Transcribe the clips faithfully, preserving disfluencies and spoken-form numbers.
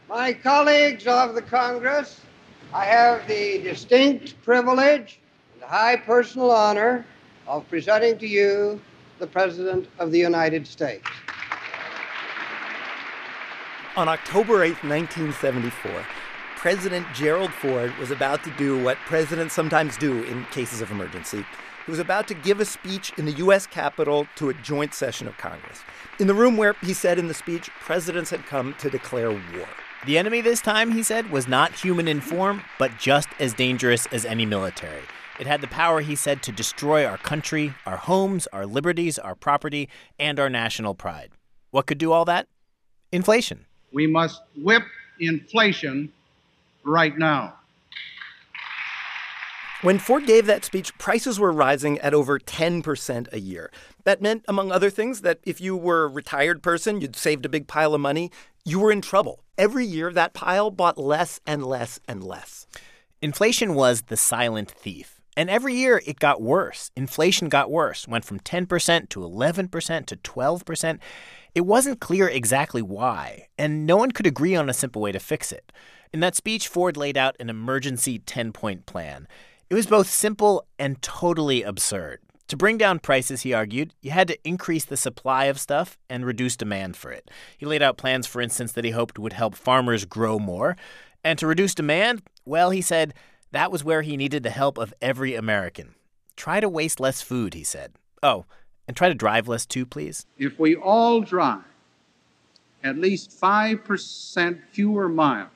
My colleagues of the Congress, I have the distinct privilege and high personal honor of presenting to you the President of the United States. On October eighth, nineteen seventy-four, President Gerald Ford was about to do what presidents sometimes do in cases of emergency. He was about to give a speech in the U S Capitol to a joint session of Congress, in the room where, he said in the speech, presidents had come to declare war. The enemy this time, he said, was not human in form, but just as dangerous as any military. It had the power, he said, to destroy our country, our homes, our liberties, our property, and our national pride. What could do all that? Inflation. We must whip inflation right now. When Ford gave that speech, prices were rising at over ten percent a year. That meant, among other things, that if you were a retired person, you'd saved a big pile of money, you were in trouble. Every year, that pile bought less and less and less. Inflation was the silent thief. And every year, it got worse. Inflation got worse, went from ten percent to eleven percent to twelve percent. It wasn't clear exactly why, and no one could agree on a simple way to fix it. In that speech, Ford laid out an emergency ten-point plan. It was both simple and totally absurd. To bring down prices, he argued, you had to increase the supply of stuff and reduce demand for it. He laid out plans, for instance, that he hoped would help farmers grow more. And to reduce demand, well, he said, that was where he needed the help of every American. Try to waste less food, he said. Oh, and try to drive less too, please. If we all drive at least five percent fewer miles,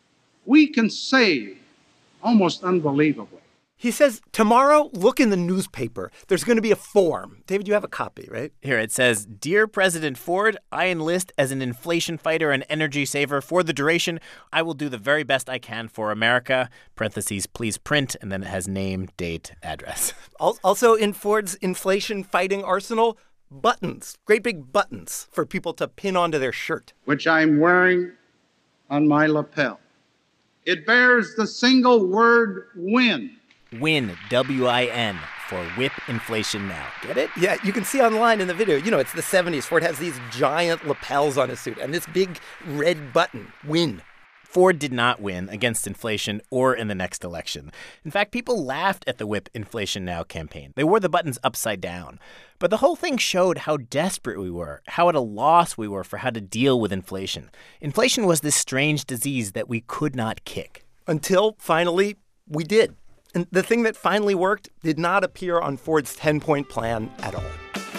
we can save almost unbelievably. He says, tomorrow, look in the newspaper. There's going to be a form. David, you have a copy, right? Here it says, Dear President Ford, I enlist as an inflation fighter and energy saver for the duration. I will do the very best I can for America. Parentheses, please print. And then it has name, date, address. Also in Ford's inflation fighting arsenal, buttons. Great big buttons for people to pin onto their shirt. Which I'm wearing on my lapel. It bears the single word win. Win, W I N, for whip inflation now. Get it? Yeah, you can see online in the video. You know, it's the seventies. Ford has these giant lapels on his suit and this big red button, win. Ford did not win against inflation or in the next election. In fact, people laughed at the Whip Inflation Now campaign. They wore the buttons upside down. But the whole thing showed how desperate we were, how at a loss we were for how to deal with inflation. Inflation was this strange disease that we could not kick. Until, finally, we did. And the thing that finally worked did not appear on Ford's ten-point plan at all.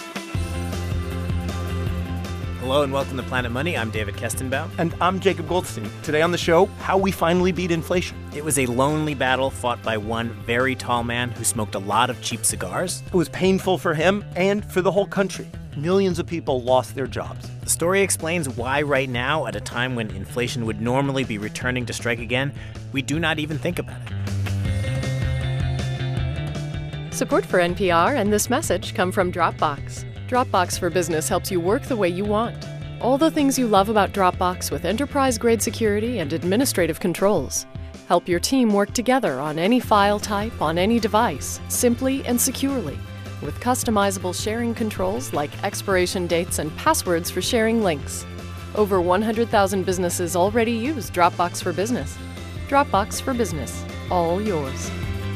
Hello and welcome to Planet Money. I'm David Kestenbaum. And I'm Jacob Goldstein. Today on the show, how we finally beat inflation. It was a lonely battle fought by one very tall man who smoked a lot of cheap cigars. It was painful for him and for the whole country. Millions of people lost their jobs. The story explains why right now, at a time when inflation would normally be returning to strike again, we do not even think about it. Support for N P R and this message come from Dropbox. Dropbox for Business helps you work the way you want. All the things you love about Dropbox with enterprise-grade security and administrative controls. Help your team work together on any file type, on any device, simply and securely, with customizable sharing controls like expiration dates and passwords for sharing links. Over one hundred thousand businesses already use Dropbox for Business. Dropbox for Business. All yours.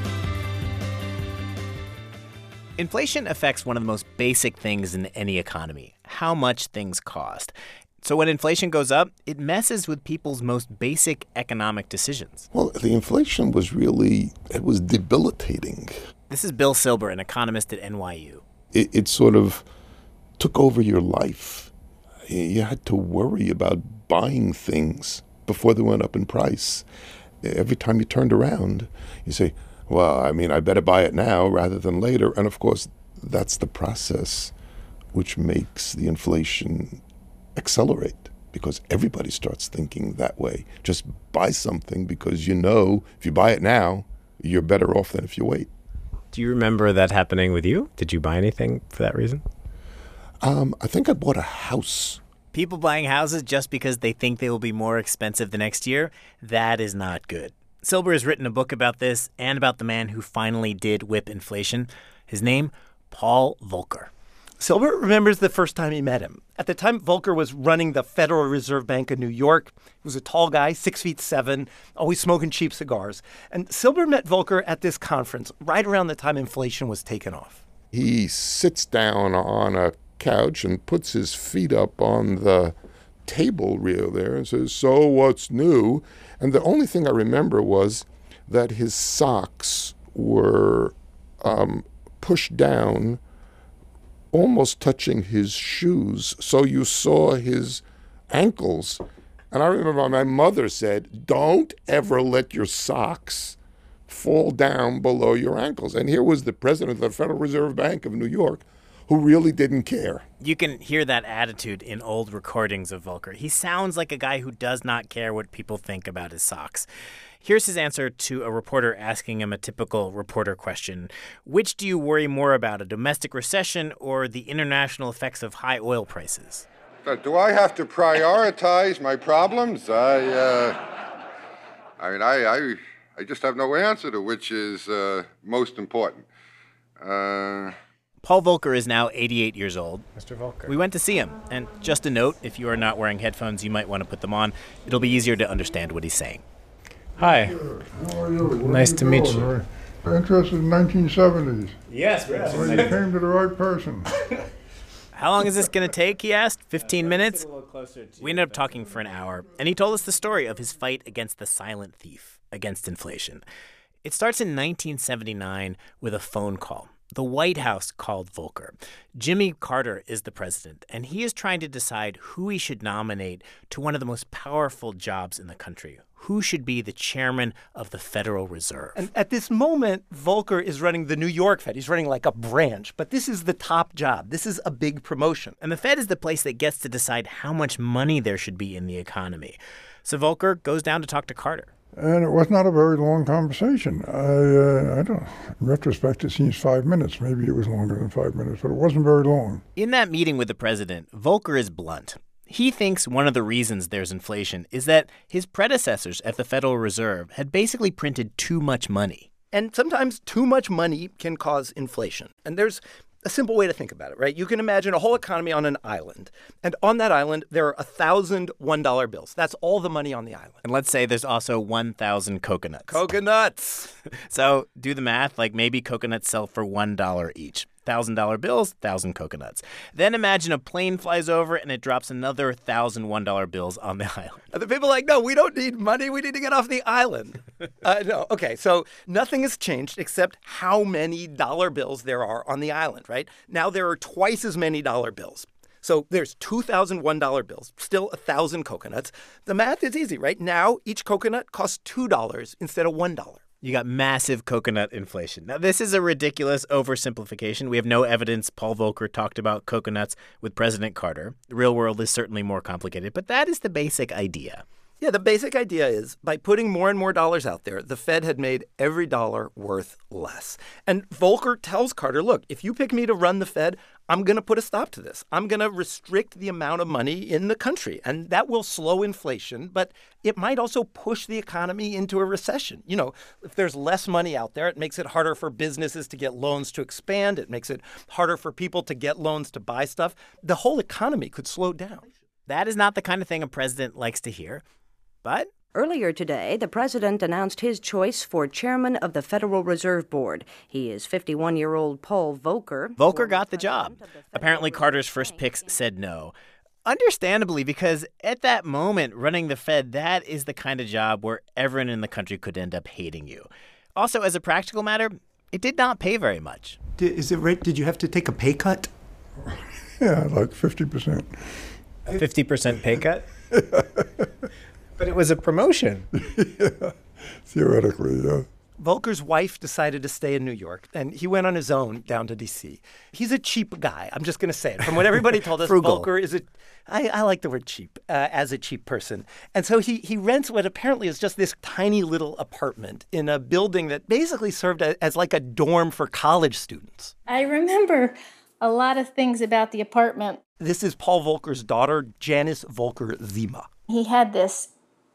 Inflation affects one of the most basic things in any economy, how much things cost. So when inflation goes up, it messes with people's most basic economic decisions. Well, the inflation was really, it was debilitating. This is Bill Silber, an economist at N Y U. It, it sort of took over your life. You had to worry about buying things before they went up in price. Every time you turned around, you say, well, I mean, I better buy it now rather than later. And of course, that's the process which makes the inflation accelerate, because everybody starts thinking that way. Just buy something because you know if you buy it now, you're better off than if you wait. Do you remember that happening with you? Did you buy anything for that reason? Um, I think I bought a house. People buying houses just because they think they will be more expensive the next year, that is not good. Silber has written a book about this and about the man who finally did whip inflation. His name, Paul Volcker. Silbert remembers the first time he met him. At the time, Volcker was running the Federal Reserve Bank of New York. He was a tall guy, six feet seven, always smoking cheap cigars. And Silbert met Volcker at this conference right around the time inflation was taken off. He sits down on a couch and puts his feet up on the table rail there and says, "So what's new?" And the only thing I remember was that his socks were um, pushed down, almost touching his shoes, so you saw his ankles. And I remember my mother said, "Don't ever let your socks fall down below your ankles." And here was the president of the Federal Reserve Bank of New York who really didn't care. You can hear that attitude in old recordings of Volcker. He sounds like a guy who does not care what people think about his socks. Here's his answer to a reporter asking him a typical reporter question. Which do you worry more about, a domestic recession or the international effects of high oil prices? Do I have to prioritize my problems? I, uh, I mean, I, I, I just have no answer to which is uh, most important. Uh... Paul Volcker is now eighty-eight years old. Mister Volcker. We went to see him. And just a note, if you are not wearing headphones, you might want to put them on. It'll be easier to understand what he's saying. Hi. How are you? Where Nice did to you meet go? you. Very interested in nineteen seventies. Yes, Well, you came to the right person. How long is this going to take, he asked? fifteen minutes? We ended up talking for an hour, and he told us the story of his fight against the silent thief, against inflation. It starts in nineteen seventy-nine with a phone call. The White House called Volcker. Jimmy Carter is the president, and he is trying to decide who he should nominate to one of the most powerful jobs in the country. Who should be the chairman of the Federal Reserve? And at this moment, Volcker is running the New York Fed. He's running like a branch, but this is the top job. This is a big promotion. And the Fed is the place that gets to decide how much money there should be in the economy. So Volcker goes down to talk to Carter. And it was not a very long conversation. I, uh, I don't. In retrospect, it seems five minutes. Maybe it was longer than five minutes, but it wasn't very long. In that meeting with the president, Volcker is blunt. He thinks one of the reasons there's inflation is that his predecessors at the Federal Reserve had basically printed too much money. And sometimes too much money can cause inflation. And there's a simple way to think about it, right? You can imagine a whole economy on an island. And on that island, there are one thousand one dollar bills. That's all the money on the island. And let's say there's also one thousand coconuts. Coconuts! So do the math. Like maybe coconuts sell for one dollar each. one thousand dollar bills, one thousand coconuts. Then imagine a plane flies over and it drops another one thousand one dollar bills on the island. And the people are like, no, we don't need money. We need to get off the island. uh, no, okay, so nothing has changed except how many dollar bills there are on the island, right? Now there are twice as many dollar bills. So there's two thousand one dollar bills, still one thousand coconuts. The math is easy, right? Now each coconut costs two dollars instead of one dollar. You got massive coconut inflation. Now, this is a ridiculous oversimplification. We have no evidence Paul Volcker talked about coconuts with President Carter. The real world is certainly more complicated, but that is the basic idea. Yeah, the basic idea is by putting more and more dollars out there, the Fed had made every dollar worth less. And Volcker tells Carter, look, if you pick me to run the Fed, I'm going to put a stop to this. I'm going to restrict the amount of money in the country, and that will slow inflation, but it might also push the economy into a recession. You know, if there's less money out there, it makes it harder for businesses to get loans to expand. It makes it harder for people to get loans to buy stuff. The whole economy could slow down. That is not the kind of thing a president likes to hear. But earlier today, the president announced his choice for chairman of the Federal Reserve Board. He is fifty-one-year-old Paul Volcker. Volcker got the job. Apparently, Carter's first picks said no. Understandably, because at that moment, running the Fed, that is the kind of job where everyone in the country could end up hating you. Also, as a practical matter, it did not pay very much. Did, is it right? Did you have to take a pay cut? Yeah, like fifty percent. fifty percent pay cut? But it was a promotion. Yeah, theoretically, yeah. Volcker's wife decided to stay in New York, and he went on his own down to D C. He's a cheap guy. I'm just going to say it. From what everybody told us, Volcker is a – I like the word cheap uh, as a cheap person. And so he, he rents what apparently is just this tiny little apartment in a building that basically served as, as like a dorm for college students. I remember a lot of things about the apartment. This is Paul Volcker's daughter, Janice Volcker Zima. He had this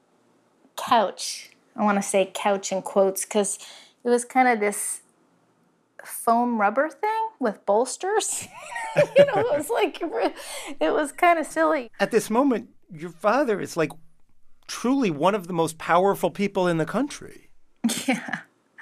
couch. I want to say couch in quotes because it was kind of this foam rubber thing with bolsters. You know, it was like, it was kind of silly. At this moment, your father is like truly one of the most powerful people in the country. Yeah.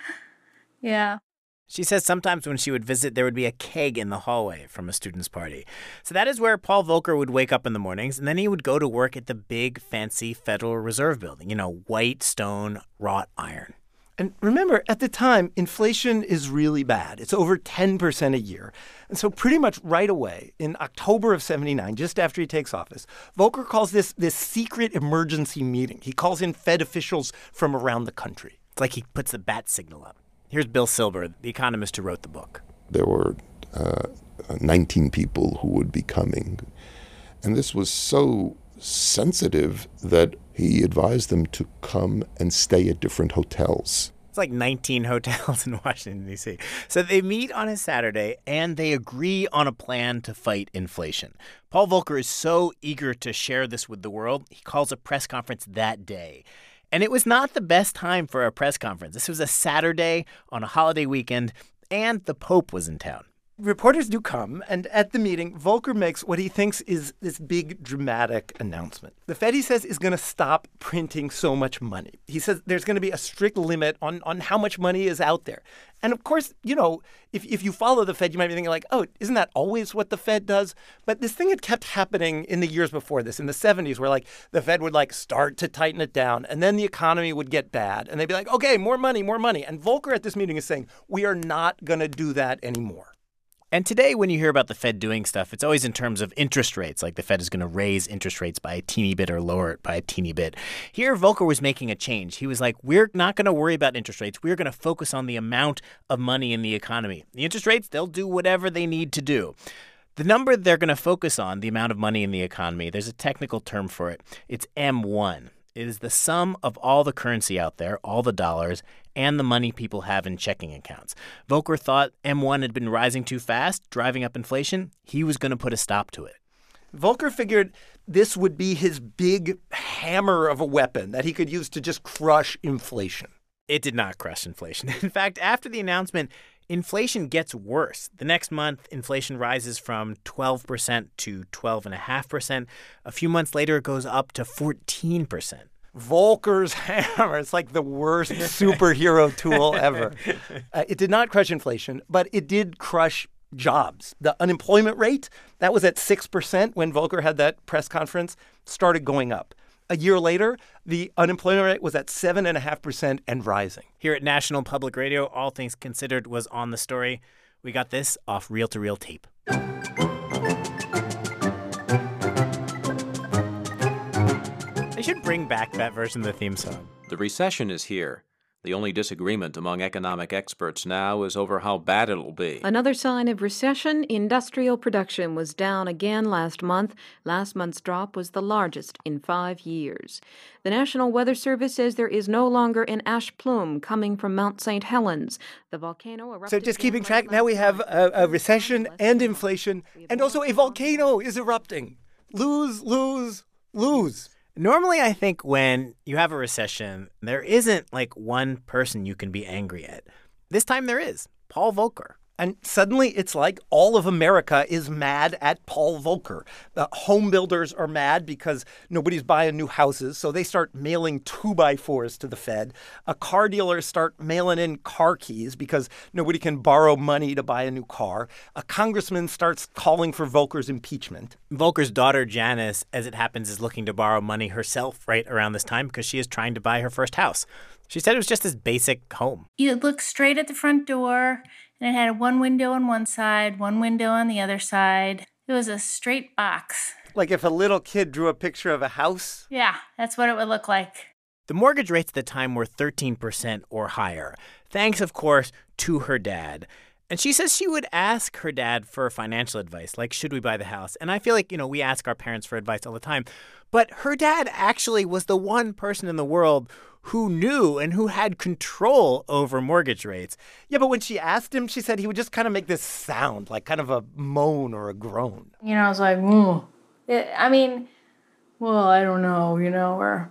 Yeah. She says sometimes when she would visit, there would be a keg in the hallway from a student's party. So that is where Paul Volcker would wake up in the mornings, and then he would go to work at the big, fancy Federal Reserve Building, you know, white stone, wrought iron. And remember, at the time, inflation is really bad. It's over ten percent a year. And so pretty much right away, in October of seventy-nine, just after he takes office, Volcker calls this this secret emergency meeting. He calls in Fed officials from around the country. It's like he puts the bat signal up. Here's Bill Silber, the economist who wrote the book. There were uh, nineteen people who would be coming. And this was so sensitive that he advised them to come and stay at different hotels. It's like nineteen hotels in Washington, D C. So they meet on a Saturday, and they agree on a plan to fight inflation. Paul Volcker is so eager to share this with the world, he calls a press conference that day. And it was not the best time for a press conference. This was a Saturday on a holiday weekend, and the Pope was in town. Reporters do come, and at the meeting, Volcker makes what he thinks is this big, dramatic announcement. The Fed, he says, is going to stop printing so much money. He says there's going to be a strict limit on, on how much money is out there. And, of course, you know, if, if you follow the Fed, you might be thinking like, oh, isn't that always what the Fed does? But this thing had kept happening in the years before this, in the seventies, where, like, the Fed would, like, start to tighten it down, and then the economy would get bad, and they'd be like, okay, more money, more money. And Volcker at this meeting is saying, we are not going to do that anymore. And today, when you hear about the Fed doing stuff, it's always in terms of interest rates, like the Fed is going to raise interest rates by a teeny bit or lower it by a teeny bit. Here, Volcker was making a change. He was like, we're not going to worry about interest rates. We're going to focus on the amount of money in the economy. The interest rates, they'll do whatever they need to do. The number they're going to focus on, the amount of money in the economy, there's a technical term for it. It's M one. It is the sum of all the currency out there, all the dollars, and the money people have in checking accounts. Volcker thought M one had been rising too fast, driving up inflation. He was going to put a stop to it. Volcker figured this would be his big hammer of a weapon that he could use to just crush inflation. It did not crush inflation. In fact, after the announcement, inflation gets worse. The next month, inflation rises from twelve percent to twelve point five percent. A few months later, it goes up to fourteen percent. Volcker's hammer. It's like the worst superhero tool ever. Uh, it did not crush inflation, but it did crush jobs. The unemployment rate, that was at six percent when Volcker had that press conference, started going up. A year later, the unemployment rate was at seven point five percent and rising. Here at National Public Radio, All Things Considered was on the story. We got this off reel-to-reel tape. They should bring back that version of the theme song. The recession is here. The only disagreement among economic experts now is over how bad it'll be. Another sign of recession, industrial production was down again last month. Last month's drop was the largest in five years. The National Weather Service says there is no longer an ash plume coming from Mount Saint Helens. The volcano erupted. So just keeping track, now we have a, a recession and inflation, and also a volcano is erupting. Lose, lose, lose. Normally, I think when you have a recession, there isn't like one person you can be angry at. This time there is. Paul Volcker. And suddenly it's like all of America is mad at Paul Volcker. The home builders are mad because nobody's buying new houses, so they start mailing two-by-fours to the Fed. A car dealers start mailing in car keys because nobody can borrow money to buy a new car. A congressman starts calling for Volcker's impeachment. Volcker's daughter, Janice, as it happens, is looking to borrow money herself right around this time because she is trying to buy her first house. She said it was just this basic home. You look straight at the front door, and it had one window on one side, one window on the other side. It was a straight box. Like if a little kid drew a picture of a house? Yeah, that's what it would look like. The mortgage rates at the time were thirteen percent or higher, thanks, of course, to her dad. And she says she would ask her dad for financial advice, like, should we buy the house? And I feel like, you know, we ask our parents for advice all the time. But her dad actually was the one person in the world who knew and who had control over mortgage rates. Yeah, but when she asked him, she said he would just kind of make this sound, like kind of a moan or a groan. You know, I was like, mm. it, I mean, well, I don't know, you know, or,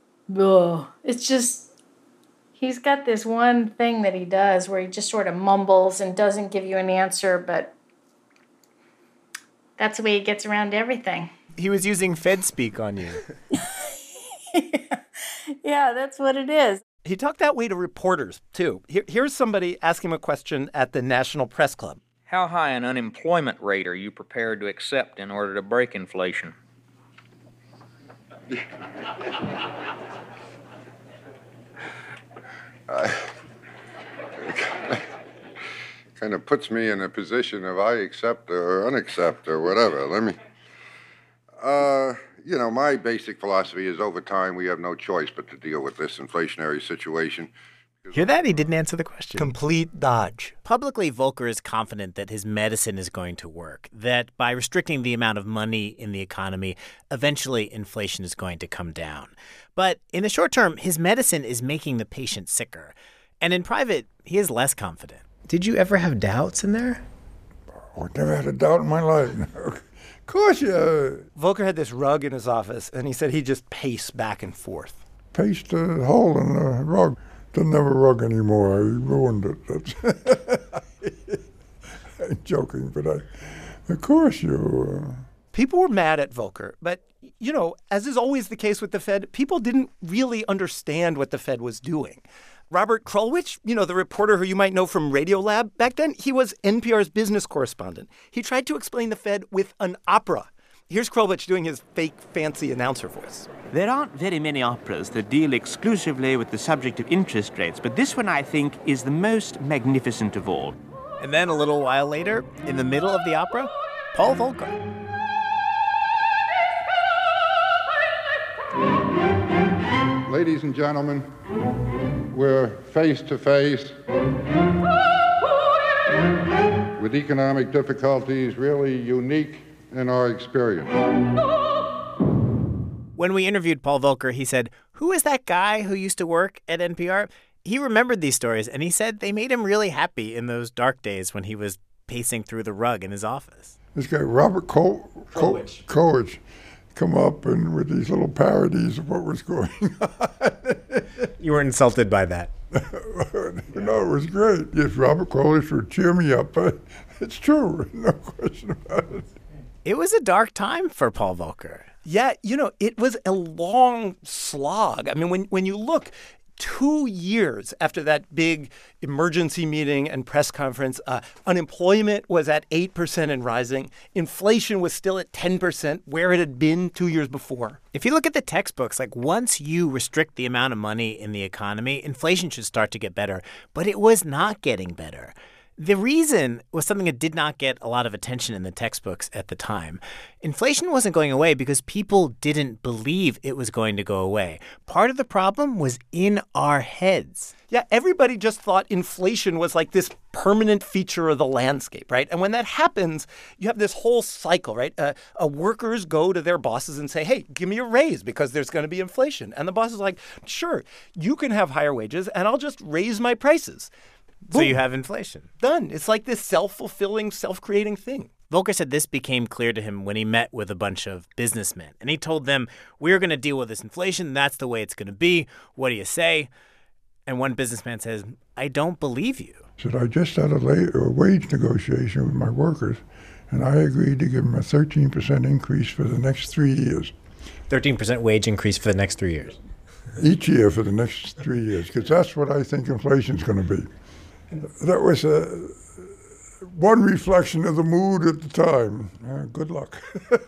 ugh. It's just, he's got this one thing that he does where he just sort of mumbles and doesn't give you an answer, but That's the way he gets around everything. He was using Fed speak on you. Yeah, that's what it is. He talked that way to reporters, too. Here, here's somebody asking him a question at the National Press Club. How high an unemployment rate are you prepared to accept in order to break inflation? Uh, kind of puts me in a position of I accept or unaccept or whatever. Let me... Uh, you know, my basic philosophy is over time we have no choice but to deal with this inflationary situation. Hear that? He didn't answer the question. Complete dodge. Publicly, Volcker is confident that his medicine is going to work, that by restricting the amount of money in the economy, eventually inflation is going to come down. But in the short term, his medicine is making the patient sicker. And in private, he is less confident. Did you ever have doubts in there? Oh, I never had a doubt in my life. Of course, yeah. Volcker had this rug in his office, and he said he'd just pace back and forth. Paced a hole in the rug. Doesn't have a rug anymore. I ruined it. That's I'm joking, but I, of course you... Uh... People were mad at Volcker, but, you know, as is always the case with the Fed, people didn't really understand what the Fed was doing. Robert Krulwich, you know, the reporter who you might know from Radiolab, back then he was N P R's business correspondent. He tried to explain the Fed with an opera. Here's Krulwich doing his fake, fancy announcer voice. There aren't very many operas that deal exclusively with the subject of interest rates, but this one, I think, is the most magnificent of all. And then a little while later, in the middle of the opera, Paul Volcker. Ladies and gentlemen, we're face to face with economic difficulties really unique in our experience. When we interviewed Paul Volcker, he said, who is that guy who used to work at N P R? He remembered these stories, and he said they made him really happy in those dark days when he was pacing through the rug in his office. This guy, Robert Col- Col- Coach, come up and with these little parodies of what was going on. You weren't insulted by that? No, it was great. Yes, Robert Colich would cheer me up. It's true, no question about it. It was a dark time for Paul Volcker. Yeah, you know, it was a long slog. I mean, when when you look, two years after that big emergency meeting and press conference, uh, unemployment was at eight percent and rising. Inflation was still at ten percent, where it had been two years before. If you look at the textbooks, like once you restrict the amount of money in the economy, inflation should start to get better. But it was not getting better. The reason was something that did not get a lot of attention in the textbooks at the time. Inflation wasn't going away because people didn't believe it was going to go away. Part of the problem was in our heads. Yeah, everybody just thought inflation was like this permanent feature of the landscape, right? And when that happens, you have this whole cycle, right? Uh, uh, workers go to their bosses and say, hey, give me a raise because there's going to be inflation. And the boss is like, sure, you can have higher wages and I'll just raise my prices. So Boom. You have inflation. Done. It's like this self-fulfilling, self-creating thing. Volcker said this became clear to him when he met with a bunch of businessmen. And he told them, we're going to deal with this inflation. That's the way it's going to be. What do you say? And one businessman says, I don't believe you. I said, I just had a, la- a wage negotiation with my workers, and I agreed to give them a thirteen percent increase for the next three years. thirteen percent wage increase for the next three years? Each year for the next three years, because that's what I think inflation's going to be. That was a, one reflection of the mood at the time. Uh, good luck.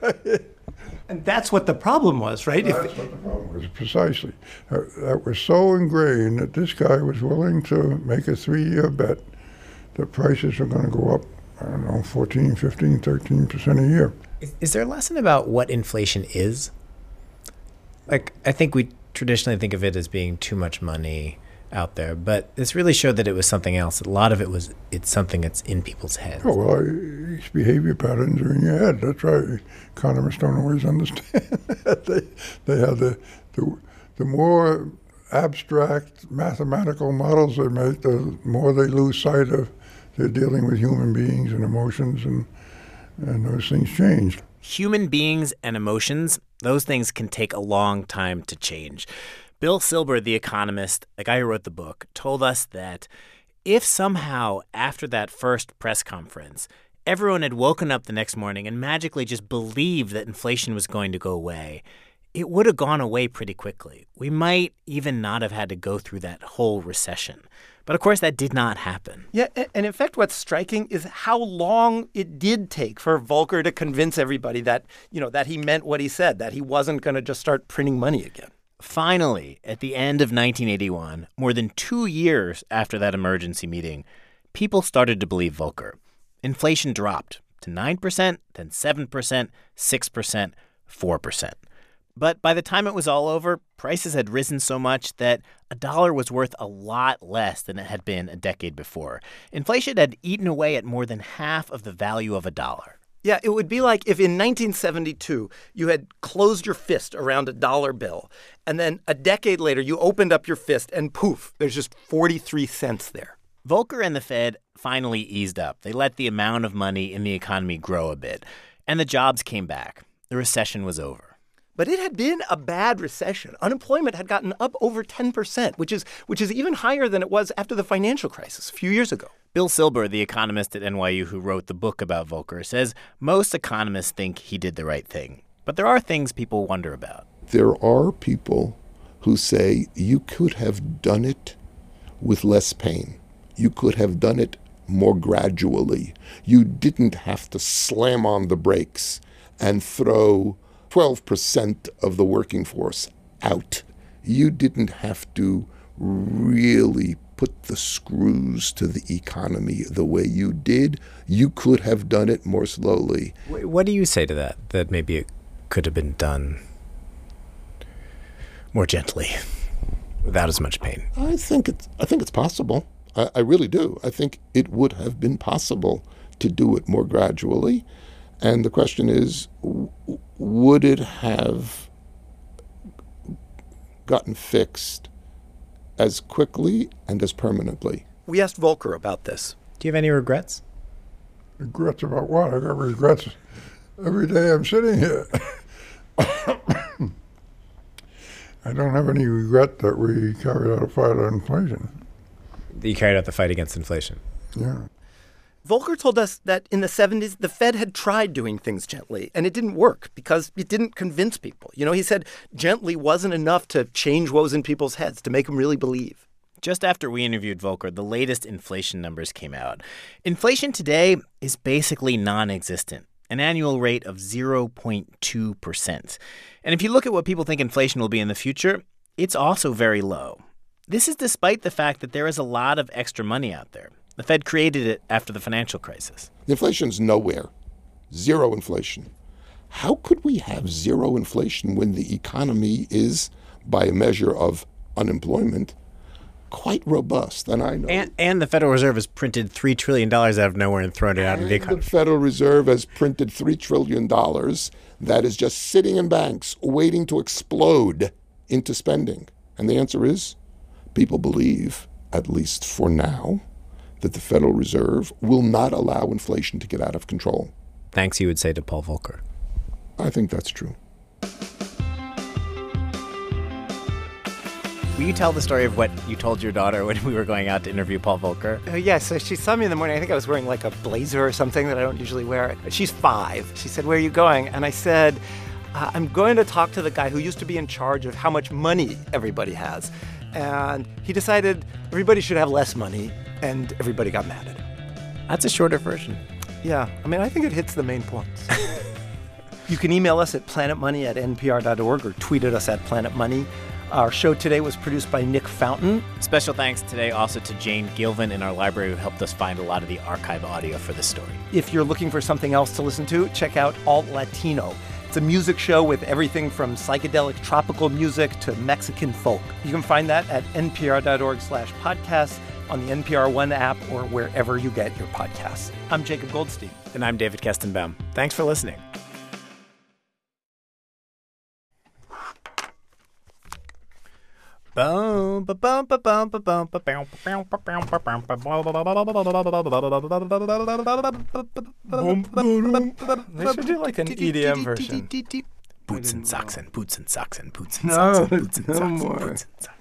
And that's what the problem was, right? That's if, what the problem was, precisely. Uh, that was so ingrained that this guy was willing to make a three-year bet that prices are going to go up, I don't know, fourteen, fifteen, thirteen percent a year. Is, is there a lesson about what inflation is? Like, I think we traditionally think of it as being too much money out there, but this really showed that it was something else. A lot of it was, it's something that's in people's heads. Oh, well, these behavior patterns are in your head. That's right. Economists don't always understand that. they, they have the, the, the more abstract mathematical models they make, the more they lose sight of they're dealing with human beings and emotions, and, and those things change. Human beings and emotions, those things can take a long time to change. Bill Silber, the economist, the guy who wrote the book, told us that if somehow after that first press conference, everyone had woken up the next morning and magically just believed that inflation was going to go away, it would have gone away pretty quickly. We might even not have had to go through that whole recession. But of course, that did not happen. Yeah, and in fact, what's striking is how long it did take for Volcker to convince everybody that, you know, that he meant what he said, that he wasn't going to just start printing money again. Finally, at the end of nineteen eighty-one, more than two years after that emergency meeting, people started to believe Volcker. Inflation dropped to nine percent, then seven percent, six percent, four percent. But by the time it was all over, prices had risen so much that a dollar was worth a lot less than it had been a decade before. Inflation had eaten away at more than half of the value of a dollar. Yeah, it would be like if in nineteen seventy-two you had closed your fist around a dollar bill, and then a decade later you opened up your fist and poof, there's just forty-three cents there. Volcker and the Fed finally eased up. They let the amount of money in the economy grow a bit, and the jobs came back. The recession was over. But it had been a bad recession. Unemployment had gotten up over ten percent, which is which is even higher than it was after the financial crisis a few years ago. Bill Silber, the economist at N Y U who wrote the book about Volcker, says most economists think he did the right thing. But there are things people wonder about. There are people who say you could have done it with less pain. You could have done it more gradually. You didn't have to slam on the brakes and throw twelve percent of the working force out. You didn't have to really put the screws to the economy the way you did. You could have done it more slowly. What do you say to that, that maybe it could have been done more gently, without as much pain? I think it's, I think it's possible. I, I really do. I think it would have been possible to do it more gradually. And the question is, w- would it have gotten fixed as quickly and as permanently? We asked Volcker about this. Do you have any regrets? Regrets about what? I got regrets every day I'm sitting here. I don't have any regret that we carried out a fight on inflation. You carried out the fight against inflation? Yeah. Volcker told us that in the seventies, the Fed had tried doing things gently, and it didn't work because it didn't convince people. You know, he said gently wasn't enough to change what was in people's heads, to make them really believe. Just after we interviewed Volcker, the latest inflation numbers came out. Inflation today is basically non-existent, an annual rate of zero point two percent. And if you look at what people think inflation will be in the future, it's also very low. This is despite the fact that there is a lot of extra money out there. The Fed created it after the financial crisis. Inflation's nowhere. Zero inflation. How could we have zero inflation when the economy is, by a measure of unemployment, quite robust? And I know. And, and the Federal Reserve has printed three trillion dollars out of nowhere and thrown it out into the economy. The Federal Reserve has printed three trillion dollars that is just sitting in banks waiting to explode into spending. And the answer is, people believe, at least for now, that the Federal Reserve will not allow inflation to get out of control. Thanks, you would say to Paul Volcker. I think that's true. Will you tell the story of what you told your daughter when we were going out to interview Paul Volcker? Uh, yeah, so she saw me in the morning. I think I was wearing like a blazer or something that I don't usually wear. She's five. She said, "Where are you going?" And I said, uh, I'm going to talk to the guy who used to be in charge of how much money everybody has. And he decided everybody should have less money, and everybody got mad at him. That's a shorter version. Yeah, I mean, I think it hits the main points. You can email us at planetmoney at n p r dot org or tweet at us at planetmoney. Our show today was produced by Nick Fountain. Special thanks today also to Jane Gilvin in our library, who helped us find a lot of the archive audio for this story. If you're looking for something else to listen to, check out Alt Latino. It's a music show with everything from psychedelic tropical music to Mexican folk. You can find that at n p r dot org slash podcasts, on the N P R One app, or wherever you get your podcasts. I'm Jacob Goldstein. And I'm David Kestenbaum. Thanks for listening. Boom, ba boom, ba boom, ba boom, ba boom, ba boom, ba boom. They should do like an E D M version. Boots and socks and boots and socks and boots and No, socks and boots and no socks and more. boots and socks.